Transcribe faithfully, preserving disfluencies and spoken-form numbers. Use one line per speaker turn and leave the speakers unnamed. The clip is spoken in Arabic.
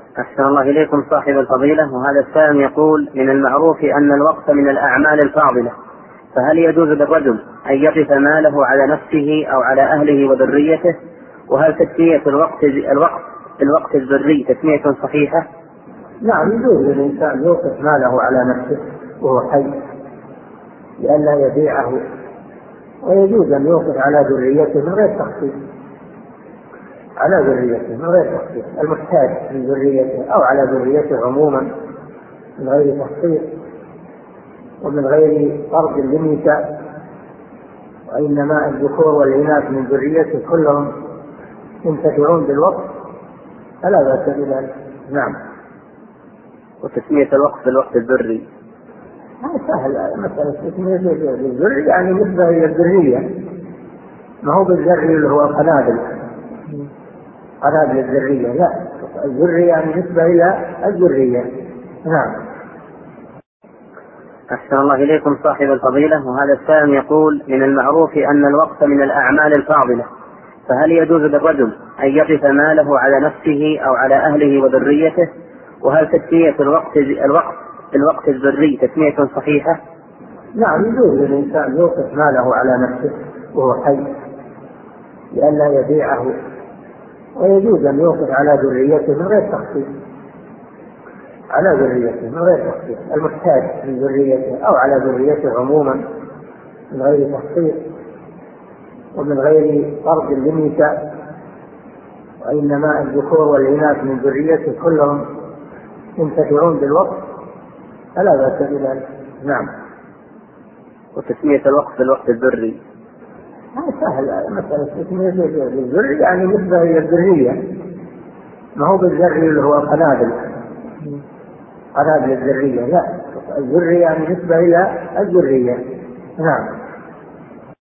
أحسن الله إليكم صاحب الفضيلة. وهذا السائل يقول: من المعروف أن الوقت من الأعمال الفاضلة، فهل يجوز للرجل أن يقف ماله على نفسه أو على أهله وذريته؟ وهل تسمية الوقت الوقت الوقت الذري تسمية صحيحة؟
نعم، يجوز للإنسان يوقف ماله على نفسه وهو حي لئلا يبيعه، ويجوز أن يوقف على ذريته من غير تخصيص، على ذريته من غير تخصيص، المحتاج من ذريته أو على ذريته عموما من غير تخصيص ومن غير فرض للنساء، وإنما الذكور والإناث من ذريته كلهم ينتفعون بالوقت فلا بأس بذلك. نعم.
وتسمية الوقت بالوقت الذري
هذا سهل، مثلا تسمية الذري يعني نسبة إلى الذرية، ما هو بالذري اللي هو قنابل قنابل الذرية، لا، الذري يعني نسبة إلى الذرية. نعم.
أحسن الله إليكم صاحب الفضيلة. وهذا السائل يقول: من المعروف أن الوقت من الأعمال الفاضلة، فهل يجوز للرجل أن يقف ماله على نفسه أو على أهله وذريته؟ وهل تسمية الوقت الوقت الوقت الذري تسمية صحيحة؟
نعم، يجوز للإنسان يوقف ماله على نفسه وهو حي لئلا يبيعه، ويجوز أن يوقف على ذريته من غير تخصيص، على ذريته من غير تخصيص، المحتاج من ذريته أو على ذريته عموما من غير تخصيص ومن غير فرض للنساء، وإنما الذكور والإناث من ذريته كلهم ينتفعون بالوقت فلا بأس بذلك. نعم.
وتسمية الوقت بالوقت الذري
هذا سهل، مثلا تسمية الذري يعني نسبة إلى الذرية، ما هو بالذري اللي هو قنابل قنابل الذرية، لا، الذري يعني نسبة إلى الذرية. نعم.